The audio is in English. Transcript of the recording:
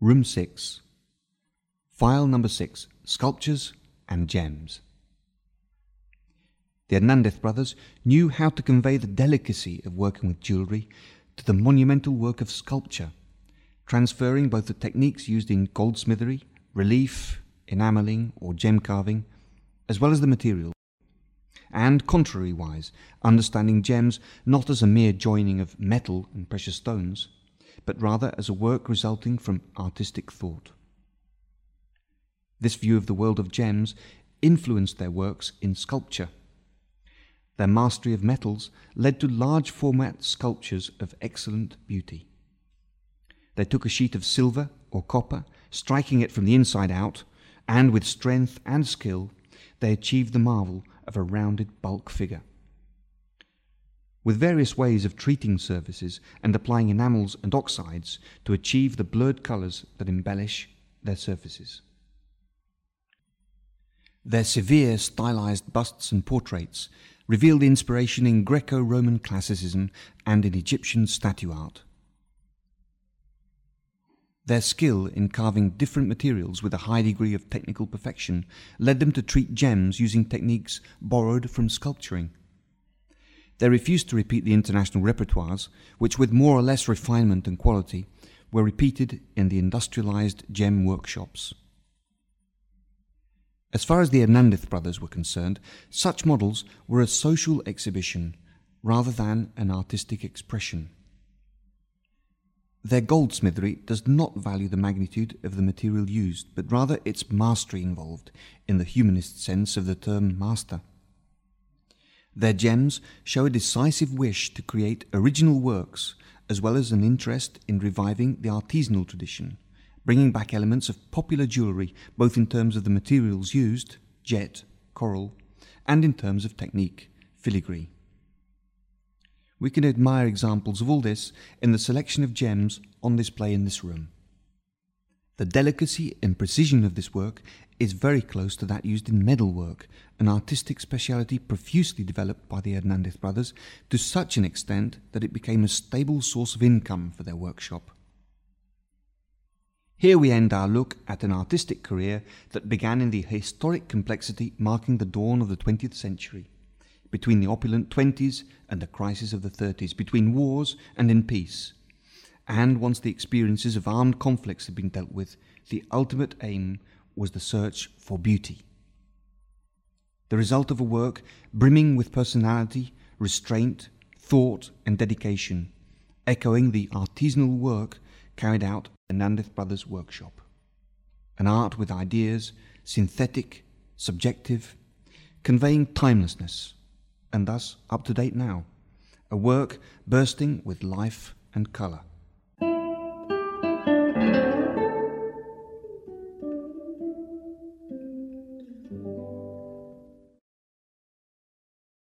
Room 6. File number 6, Sculptures and Gems. The Hernandez brothers knew how to convey the delicacy of working with jewellery to the monumental work of sculpture, transferring both the techniques used in goldsmithery, relief, enamelling or gem carving, as well as the material, and contrariwise, understanding gems not as a mere joining of metal and precious stones, but rather as a work resulting from artistic thought. This view of the world of gems influenced their works in sculpture. Their mastery of metals led to large format sculptures of excellent beauty. They took a sheet of silver or copper, striking it from the inside out, and with strength and skill they achieved the marvel of a rounded bulk figure. With various ways of treating surfaces and applying enamels and oxides to achieve the blurred colours that embellish their surfaces. Their severe stylized busts and portraits revealed inspiration in Greco-Roman classicism and in Egyptian statue art. Their skill in carving different materials with a high degree of technical perfection led them to treat gems using techniques borrowed from sculpturing. They refused to repeat the international repertoires, which with more or less refinement and quality were repeated in the industrialized gem workshops. As far as the Hernandez brothers were concerned, such models were a social exhibition rather than an artistic expression. Their goldsmithery does not value the magnitude of the material used, but rather its mastery involved, in the humanist sense of the term master. Their gems show a decisive wish to create original works, as well as an interest in reviving the artisanal tradition, bringing back elements of popular jewellery, both in terms of the materials used, jet, coral, and in terms of technique, filigree. We can admire examples of all this in the selection of gems on display in this room. The delicacy and precision of this work is very close to that used in metalwork, an artistic speciality profusely developed by the Hernandez brothers to such an extent that it became a stable source of income for their workshop. Here we end our look at an artistic career that began in the historic complexity marking the dawn of the 20th century, between the opulent 20s and the crisis of the 30s, between wars and in peace. And once the experiences of armed conflicts had been dealt with, the ultimate aim was the search for beauty. The result of a work brimming with personality, restraint, thought and dedication, echoing the artisanal work carried out in Hernandez brothers' workshop. An art with ideas, synthetic, subjective, conveying timelessness, and thus up to date now. A work bursting with life and colour.